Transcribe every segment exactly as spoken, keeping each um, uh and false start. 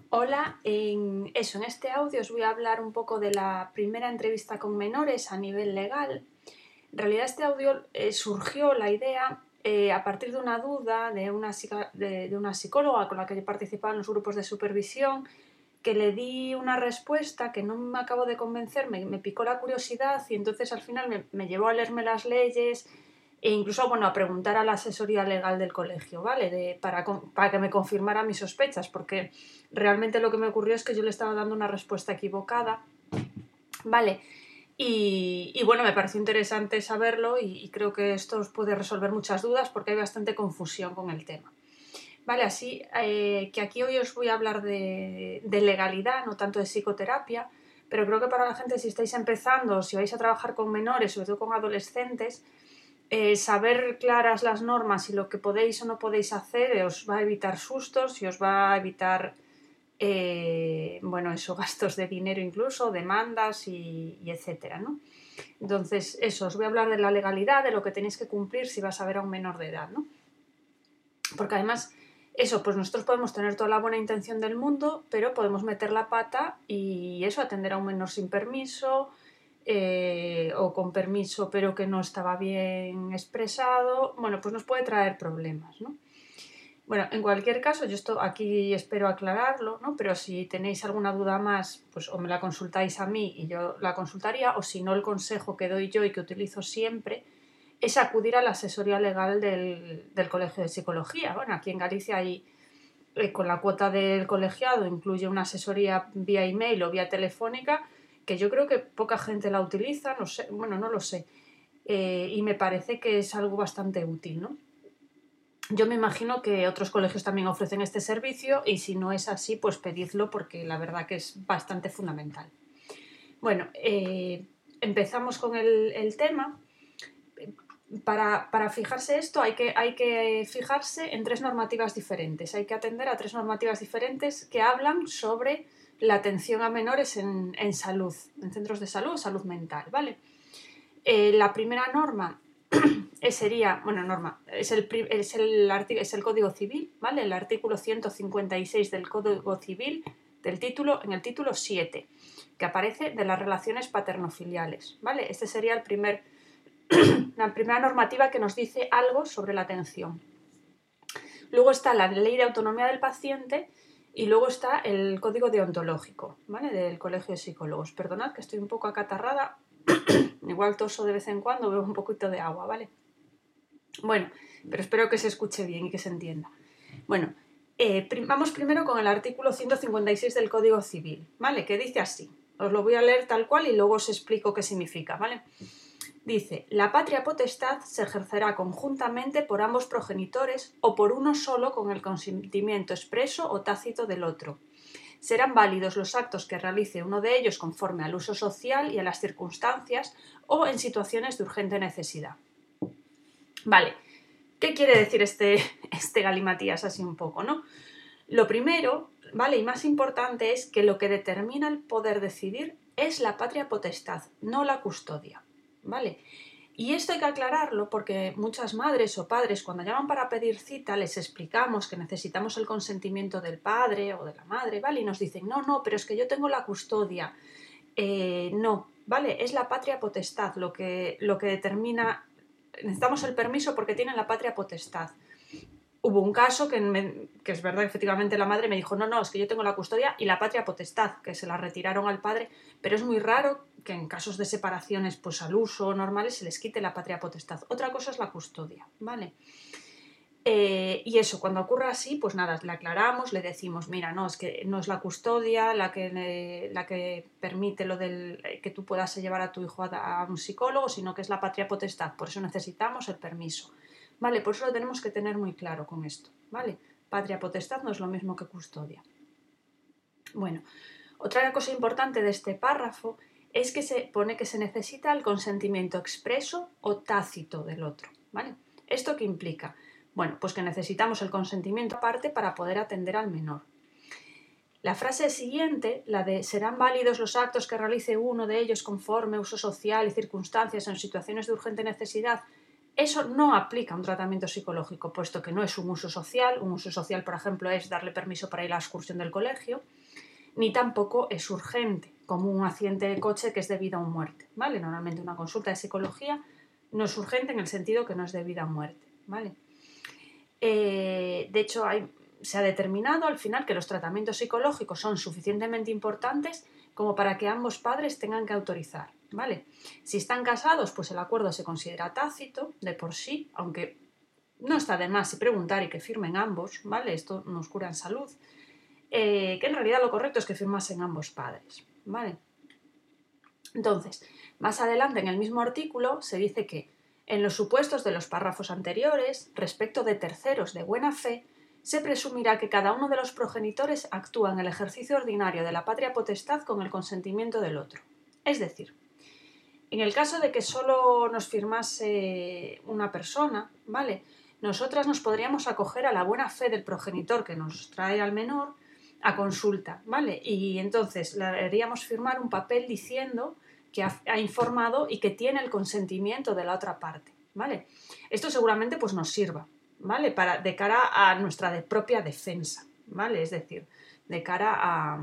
Hola, en eso, en este audio os voy a hablar un poco de la primera entrevista con menores a nivel legal. En realidad este audio eh, surgió la idea eh, a partir de una duda de una, de, de una psicóloga con la que he participado en los grupos de supervisión, que le di una respuesta que no me acabo de convencer, me, me picó la curiosidad y entonces al final me, me llevó a leerme las leyes e incluso bueno, a preguntar a la asesoría legal del colegio, ¿vale? De, para, para que me confirmara mis sospechas, porque realmente lo que me ocurrió es que yo le estaba dando una respuesta equivocada, ¿vale? Y, y bueno, me pareció interesante saberlo y, y creo que esto os puede resolver muchas dudas porque hay bastante confusión con el tema. Vale, así eh, que aquí hoy os voy a hablar de, de legalidad, no tanto de psicoterapia, pero creo que para la gente, si estáis empezando, si vais a trabajar con menores, sobre todo con adolescentes, eh, saber claras las normas y lo que podéis o no podéis hacer eh, os va a evitar sustos y os va a evitar eh, bueno, eso, gastos de dinero incluso, demandas y, y etcétera, ¿no? Entonces, eso, os voy a hablar de la legalidad, de lo que tenéis que cumplir si vas a ver a un menor de edad, ¿no? Porque además, eso, pues nosotros podemos tener toda la buena intención del mundo, pero podemos meter la pata y eso, atender a un menor sin permiso, eh, o con permiso pero que no estaba bien expresado, bueno, pues nos puede traer problemas, ¿no? Bueno, en cualquier caso, yo esto aquí espero aclararlo, ¿no? Pero si tenéis alguna duda más, pues o me la consultáis a mí y yo la consultaría, o si no, el consejo que doy yo y que utilizo siempre es acudir a la asesoría legal del, del Colegio de Psicología. Bueno, aquí en Galicia hay, eh, con la cuota del colegiado, incluye una asesoría vía email o vía telefónica, que yo creo que poca gente la utiliza, no sé, bueno, no lo sé, eh, y me parece que es algo bastante útil, ¿no? Yo me imagino que otros colegios también ofrecen este servicio y si no es así, pues pedidlo porque la verdad que es bastante fundamental. Bueno, eh, empezamos con el, el tema. Para, para fijarse esto hay que, hay que fijarse en tres normativas diferentes. Hay que atender a tres normativas diferentes que hablan sobre la atención a menores en, en salud, en centros de salud o salud mental, ¿vale? Eh, la primera norma sería, bueno, norma, es el, es, el, es el Código Civil, ¿vale? El artículo ciento cincuenta y seis del Código Civil, del título, en el título siete, que aparece de las relaciones paternofiliales, ¿vale? Este sería el primer, la primera normativa que nos dice algo sobre la atención. Luego está la Ley de Autonomía del Paciente y luego está el Código Deontológico, ¿vale? Del Colegio de Psicólogos. Perdonad que estoy un poco acatarrada, igual toso de vez en cuando, bebo un poquito de agua, ¿vale? Bueno, pero espero que se escuche bien y que se entienda. Bueno, eh, prim vamos primero con el artículo ciento cincuenta y seis del Código Civil, ¿vale? Que dice así. Os lo voy a leer tal cual y luego os explico qué significa, ¿vale? Dice, la patria potestad se ejercerá conjuntamente por ambos progenitores o por uno solo con el consentimiento expreso o tácito del otro. Serán válidos los actos que realice uno de ellos conforme al uso social y a las circunstancias o en situaciones de urgente necesidad. Vale, ¿qué quiere decir este, este galimatías así un poco, no? Lo primero, ¿vale? Y más importante es que lo que determina el poder decidir es la patria potestad, no la custodia, ¿vale? Y esto hay que aclararlo porque muchas madres o padres cuando llaman para pedir cita les explicamos que necesitamos el consentimiento del padre o de la madre, ¿vale? Y nos dicen, no, no, pero es que yo tengo la custodia. Eh, no, ¿vale? Es la patria potestad lo que, lo que determina. Necesitamos el permiso porque tienen la patria potestad. Hubo un caso que, me, que es verdad, efectivamente la madre me dijo, no, no, es que yo tengo la custodia y la patria potestad, que se la retiraron al padre, pero es muy raro que en casos de separaciones pues al uso normales se les quite la patria potestad. Otra cosa es la custodia, ¿vale? Eh, y eso, cuando ocurra así, pues nada, le aclaramos, le decimos, mira, no, es que no es la custodia la que, eh, la que permite lo del que tú puedas llevar a tu hijo a, a un psicólogo, sino que es la patria potestad, por eso necesitamos el permiso. Vale, por eso lo tenemos que tener muy claro con esto, ¿vale? Patria potestad no es lo mismo que custodia. Bueno, otra cosa importante de este párrafo es que se pone que se necesita el consentimiento expreso o tácito del otro, ¿vale? ¿Esto qué implica? Bueno, pues que necesitamos el consentimiento aparte para poder atender al menor. La frase siguiente, la de serán válidos los actos que realice uno de ellos conforme uso social y circunstancias en situaciones de urgente necesidad, Eso no aplica a un tratamiento psicológico, puesto que no es un uso social. Un uso social, por ejemplo, es darle permiso para ir a la excursión del colegio, ni tampoco es urgente, como un accidente de coche que es de vida o muerte, ¿vale? Normalmente una consulta de psicología no es urgente en el sentido que no es de vida o muerte, ¿vale? Eh, de hecho, hay, se ha determinado al final que los tratamientos psicológicos son suficientemente importantes como para que ambos padres tengan que autorizar, ¿vale? Si están casados, pues el acuerdo se considera tácito de por sí, aunque no está de más preguntar y que firmen ambos, ¿vale? Esto nos cura en salud. Eh, que en realidad lo correcto es que firmasen ambos padres, ¿vale? Entonces, más adelante en el mismo artículo se dice que en los supuestos de los párrafos anteriores, respecto de terceros de buena fe, se presumirá que cada uno de los progenitores actúa en el ejercicio ordinario de la patria potestad con el consentimiento del otro. Es decir, en el caso de que solo nos firmase una persona, ¿vale? Nosotras nos podríamos acoger a la buena fe del progenitor que nos trae al menor a consulta, ¿vale? Y entonces le haríamos firmar un papel diciendo que ha, ha informado y que tiene el consentimiento de la otra parte, ¿vale? Esto seguramente pues nos sirva, ¿vale? Para, de cara a nuestra de propia defensa, ¿vale? Es decir, de cara a...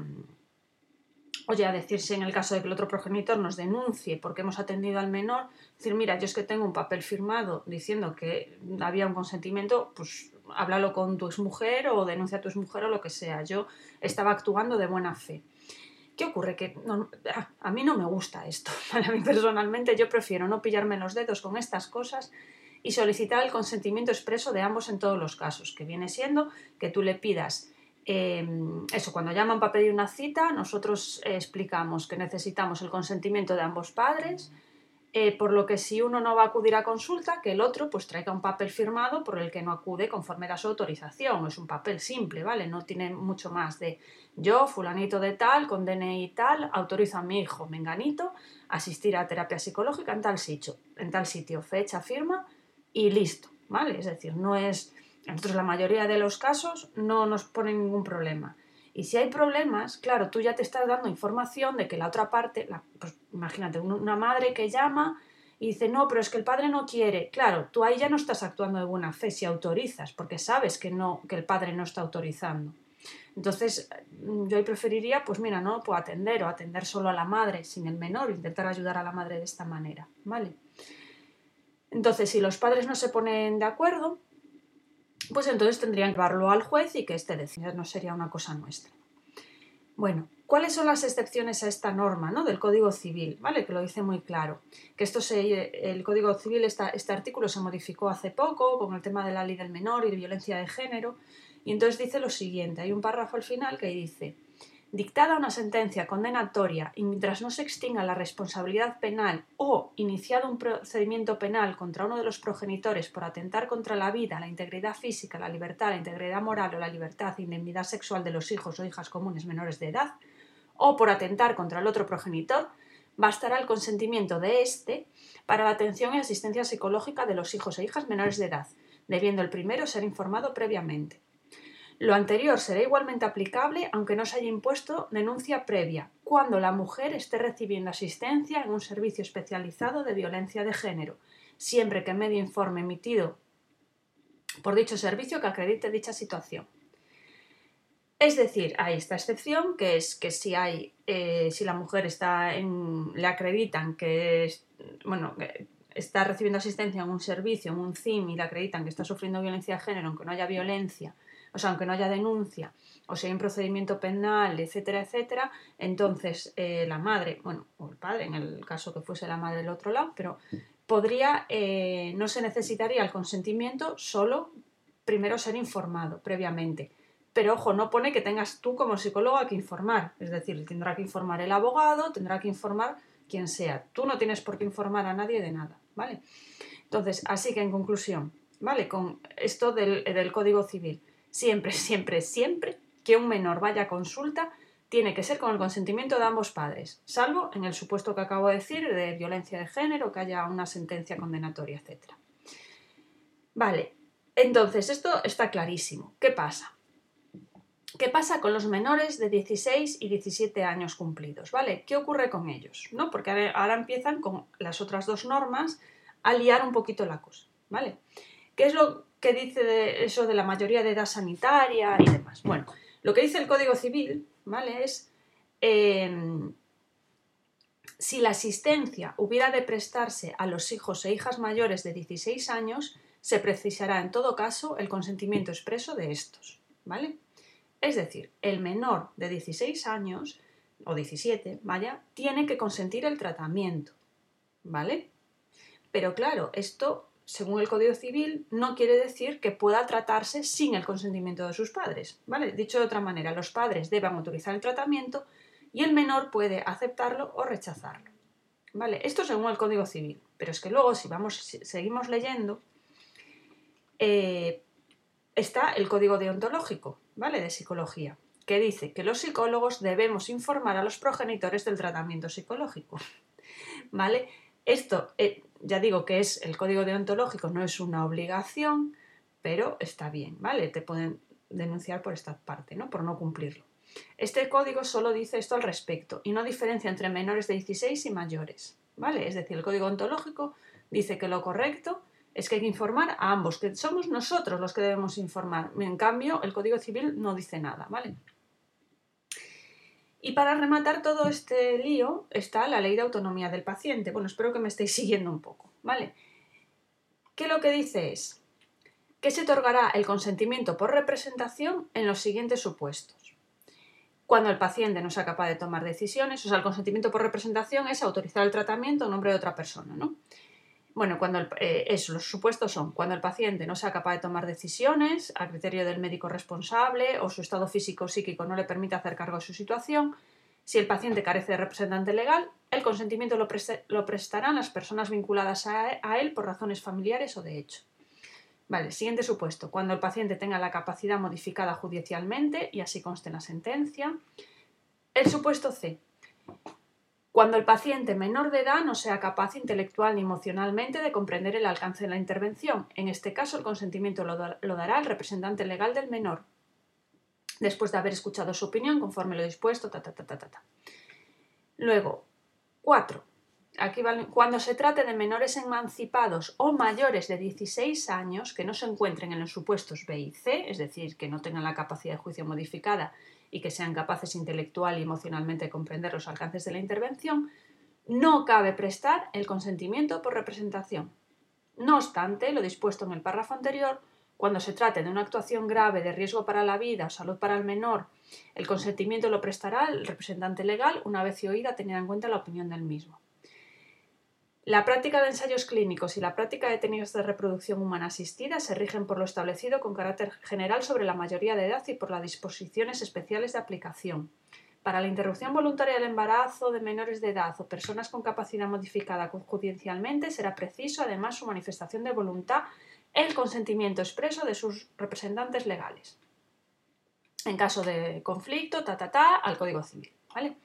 Oye, a decir, si en el caso de que el otro progenitor nos denuncie porque hemos atendido al menor, decir, mira, yo es que tengo un papel firmado diciendo que había un consentimiento, pues háblalo con tu exmujer o denuncia a tu exmujer o lo que sea. Yo estaba actuando de buena fe. ¿Qué ocurre? Que no, a, a mí no me gusta esto. A mí personalmente yo prefiero no pillarme los dedos con estas cosas y solicitar el consentimiento expreso de ambos en todos los casos, que viene siendo que tú le pidas Eh, eso, cuando llaman para pedir una cita, nosotros eh, explicamos que necesitamos el consentimiento de ambos padres, eh, por lo que si uno no va a acudir a consulta, que el otro pues traiga un papel firmado por el que no acude conforme a su autorización. Es un papel simple, ¿vale? No tiene mucho más de yo, fulanito de tal, con D N I tal, autorizo a mi hijo, menganito, a asistir a terapia psicológica en tal sitio, en tal sitio, fecha, firma y listo, ¿vale? Es decir, no es... Nosotros la mayoría de los casos no nos ponen ningún problema. Y si hay problemas, claro, tú ya te estás dando información de que la otra parte, la, pues imagínate, una madre que llama y dice, no, pero es que el padre no quiere. Claro, tú ahí ya no estás actuando de buena fe si autorizas, porque sabes que, no, que el padre no está autorizando. Entonces, yo ahí preferiría, pues mira, no puedo atender o atender solo a la madre sin el menor, intentar ayudar a la madre de esta manera, ¿vale? Entonces, si los padres no se ponen de acuerdo, pues entonces tendrían que llevarlo al juez y que éste decida, no sería una cosa nuestra. Bueno, ¿cuáles son las excepciones a esta norma, ¿no? Del Código Civil? ¿Vale? Que lo dice muy claro. Que esto se, el Código Civil, esta, este artículo se modificó hace poco con el tema de la ley del menor y de violencia de género, y entonces dice lo siguiente, hay un párrafo al final que dice: dictada una sentencia condenatoria y mientras no se extinga la responsabilidad penal o iniciado un procedimiento penal contra uno de los progenitores por atentar contra la vida, la integridad física, la libertad, la integridad moral o la libertad e indemnidad sexual de los hijos o hijas comunes menores de edad, o por atentar contra el otro progenitor, bastará el consentimiento de éste para la atención y asistencia psicológica de los hijos e hijas menores de edad, debiendo el primero ser informado previamente. Lo anterior será igualmente aplicable aunque no se haya impuesto denuncia previa, cuando la mujer esté recibiendo asistencia en un servicio especializado de violencia de género, siempre que medio informe emitido por dicho servicio que acredite dicha situación. Es decir, hay esta excepción, que es que si hay, eh, si la mujer está en, le acreditan que, es, bueno, que está recibiendo asistencia en un servicio, en un C I M, y le acreditan que está sufriendo violencia de género, aunque no haya violencia, o sea, aunque no haya denuncia, o sea, hay un procedimiento penal, etcétera, etcétera, entonces eh, la madre, bueno, o el padre, en el caso que fuese la madre del otro lado, pero podría, eh, no se necesitaría el consentimiento, solo primero ser informado previamente. Pero ojo, no pone que tengas tú como psicóloga que informar, es decir, tendrá que informar el abogado, tendrá que informar quien sea. Tú no tienes por qué informar a nadie de nada, ¿vale? Entonces, así que en conclusión, ¿vale? Con esto del, del Código Civil, siempre, siempre, siempre que un menor vaya a consulta, tiene que ser con el consentimiento de ambos padres, salvo en el supuesto que acabo de decir de violencia de género, que haya una sentencia condenatoria, etcétera. Vale, entonces esto está clarísimo. ¿Qué pasa? ¿Qué pasa con los menores de dieciséis y diecisiete años cumplidos? ¿Vale? ¿Qué ocurre con ellos? ¿No? Porque ahora empiezan con las otras dos normas a liar un poquito la cosa. ¿vale? ¿Qué es lo que dice de eso de la mayoría de edad sanitaria y demás? Bueno, lo que dice el Código Civil, ¿vale? Es eh, si la asistencia hubiera de prestarse a los hijos e hijas mayores de dieciséis años, se precisará en todo caso el consentimiento expreso de estos, ¿vale? Es decir, el menor de dieciséis años, o diecisiete, vaya, tiene que consentir el tratamiento, ¿vale? Pero claro, esto, según el Código Civil, no quiere decir que pueda tratarse sin el consentimiento de sus padres, ¿vale? Dicho de otra manera, los padres deben autorizar el tratamiento y el menor puede aceptarlo o rechazarlo, ¿vale? Esto según el Código Civil, pero es que luego, si vamos, si seguimos leyendo, eh, está el Código Deontológico, ¿vale? De psicología, que dice que los psicólogos debemos informar a los progenitores del tratamiento psicológico, ¿vale? Esto, eh, ya digo que es el Código Deontológico, no es una obligación, pero está bien, ¿vale? Te pueden denunciar por esta parte, ¿no? Por no cumplirlo. Este código solo dice esto al respecto y no diferencia entre menores de dieciséis y mayores, ¿vale? Es decir, el Código Deontológico dice que lo correcto es que hay que informar a ambos, que somos nosotros los que debemos informar. En cambio, el Código Civil no dice nada, ¿vale? Y para rematar todo este lío está la Ley de Autonomía del Paciente. Bueno, espero que me estéis siguiendo un poco, ¿vale? Que lo que dice es que se otorgará el consentimiento por representación en los siguientes supuestos. Cuando el paciente no sea capaz de tomar decisiones, o sea, el consentimiento por representación es autorizar el tratamiento en nombre de otra persona, ¿no? Bueno, cuando el, eh, eso, los supuestos son cuando el paciente no sea capaz de tomar decisiones a criterio del médico responsable o su estado físico o psíquico no le permite hacer cargo de su situación, si el paciente carece de representante legal, el consentimiento lo, preste, lo prestarán las personas vinculadas a, a él por razones familiares o de hecho. Vale, siguiente supuesto, cuando el paciente tenga la capacidad modificada judicialmente y así conste en la sentencia. El supuesto C. Cuando el paciente menor de edad no sea capaz intelectual ni emocionalmente de comprender el alcance de la intervención. En este caso, el consentimiento lo, da, lo dará el representante legal del menor, después de haber escuchado su opinión conforme lo dispuesto, ta, ta, ta, ta, ta, ta. Luego, cuatro. Aquí vale, cuando se trate de menores emancipados o mayores de dieciséis años que no se encuentren en los supuestos B y C, es decir, que no tengan la capacidad de juicio modificada y que sean capaces intelectual y emocionalmente de comprender los alcances de la intervención, no cabe prestar el consentimiento por representación. No obstante, lo dispuesto en el párrafo anterior, cuando se trate de una actuación grave de riesgo para la vida o salud para el menor, el consentimiento lo prestará el representante legal una vez oída tenida en cuenta la opinión del mismo. La práctica de ensayos clínicos y la práctica de técnicas de reproducción humana asistida se rigen por lo establecido con carácter general sobre la mayoría de edad y por las disposiciones especiales de aplicación. Para la interrupción voluntaria del embarazo de menores de edad o personas con capacidad modificada judicialmente será preciso, además, su manifestación de voluntad, el consentimiento expreso de sus representantes legales. En caso de conflicto, ta, ta, ta, al Código Civil, ¿vale?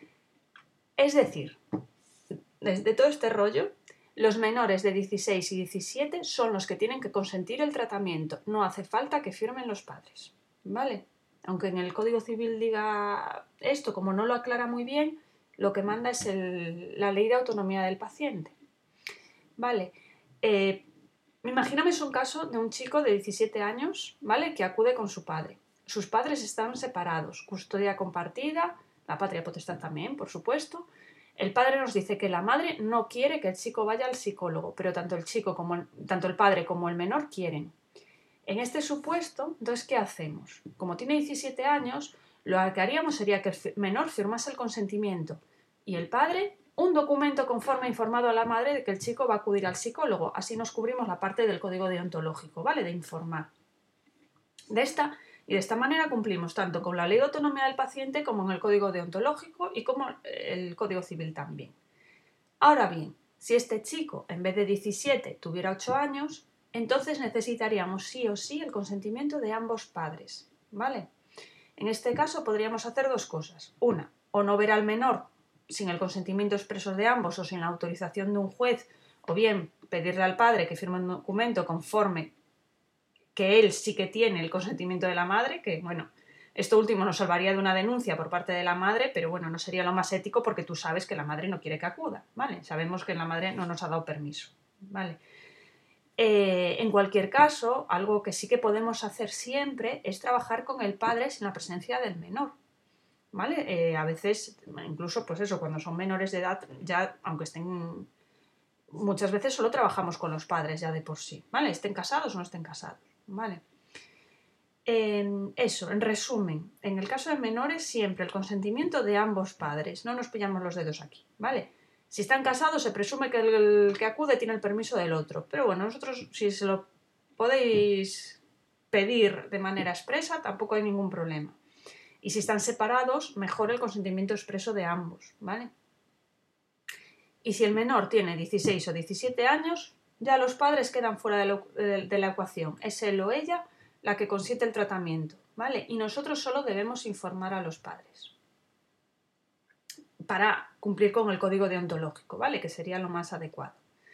Es decir, de todo este rollo, los menores de dieciséis y diecisiete son los que tienen que consentir el tratamiento. No hace falta que firmen los padres, ¿vale? Aunque en el Código Civil diga esto, como no lo aclara muy bien, lo que manda es el, la Ley de Autonomía del Paciente, ¿vale? Eh, imagíname un caso de un chico de diecisiete años, ¿vale? Que acude con su padre. Sus padres están separados, custodia compartida, la patria potestad también, por supuesto. El padre nos dice que la madre no quiere que el chico vaya al psicólogo, pero tanto el chico como el, tanto el padre como el menor quieren. En este supuesto, entonces, ¿qué hacemos? Como tiene diecisiete años, lo que haríamos sería que el menor firmase el consentimiento y el padre un documento conforme informado a la madre de que el chico va a acudir al psicólogo. Así nos cubrimos la parte del código deontológico, ¿vale? De informar. De esta Y de esta manera cumplimos tanto con la Ley de Autonomía del Paciente como en el Código Deontológico y como el Código Civil también. Ahora bien, si este chico en vez de diecisiete tuviera ocho años, entonces necesitaríamos sí o sí el consentimiento de ambos padres, ¿vale? En este caso podríamos hacer dos cosas. Una, o no ver al menor sin el consentimiento expreso de ambos o sin la autorización de un juez, o bien pedirle al padre que firme un documento conforme que él sí que tiene el consentimiento de la madre, que bueno, esto último nos salvaría de una denuncia por parte de la madre, pero bueno, no sería lo más ético porque tú sabes que la madre no quiere que acuda, ¿vale? Sabemos que la madre no nos ha dado permiso, ¿vale? Eh, en cualquier caso, algo que sí que podemos hacer siempre es trabajar con el padre sin la presencia del menor, ¿vale? Eh, a veces, incluso, pues eso, cuando son menores de edad, ya, aunque estén, muchas veces solo trabajamos con los padres ya de por sí, ¿vale? Estén casados o no estén casados, ¿vale? Eh, eso, en resumen, en el caso de menores, siempre el consentimiento de ambos padres, no nos pillamos los dedos aquí, ¿vale? Si están casados, se presume que el que acude tiene el permiso del otro, pero bueno, nosotros, si se lo podéis pedir de manera expresa, tampoco hay ningún problema. Y si están separados, mejor el consentimiento expreso de ambos, ¿vale? Y si el menor tiene dieciséis o diecisiete años, ya los padres quedan fuera de, lo, de la ecuación. Es él o ella la que consiente el tratamiento, ¿vale? Y nosotros solo debemos informar a los padres para cumplir con el código deontológico, ¿vale? Que sería lo más adecuado.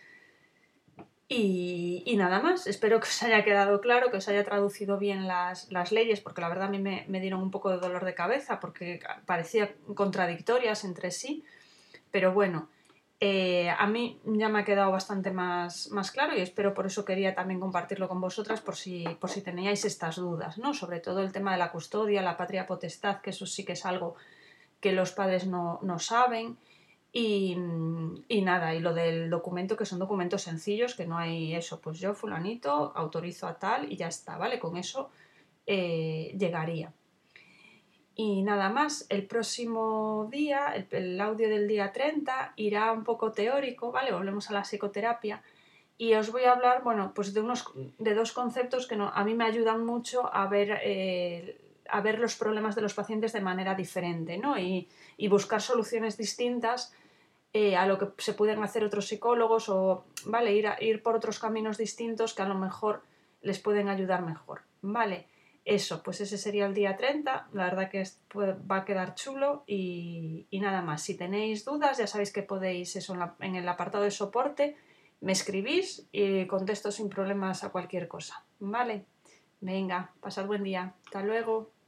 Y, y nada más, espero que os haya quedado claro, que os haya traducido bien las, las leyes, porque la verdad a mí me, me dieron un poco de dolor de cabeza, porque parecían contradictorias entre sí, pero bueno, eh, a mí ya me ha quedado bastante más, más claro y espero, por eso quería también compartirlo con vosotras por si, por si teníais estas dudas, ¿no? Sobre todo el tema de la custodia, la patria potestad, que eso sí que es algo que los padres no, no saben. Y, y nada, y lo del documento, que son documentos sencillos, que no hay eso, pues yo fulanito autorizo a tal y ya está, ¿vale? Con eso eh, llegaría. Y nada más, el próximo día, el, el audio del día treinta irá un poco teórico, ¿vale? Volvemos a la psicoterapia y os voy a hablar, bueno, pues de, unos, de dos conceptos que no, a mí me ayudan mucho a ver, eh, a ver los problemas de los pacientes de manera diferente, ¿no? Y, y buscar soluciones distintas eh, a lo que se pueden hacer otros psicólogos o, ¿vale? Ir, a, ir por otros caminos distintos que a lo mejor les pueden ayudar mejor, ¿vale? Eso, pues ese sería el día treinta, la verdad que es, pues, va a quedar chulo y, y nada más. Si tenéis dudas, ya sabéis que podéis, eso en, la, en el apartado de soporte, me escribís y contesto sin problemas a cualquier cosa, ¿vale? Venga, pasad buen día, hasta luego.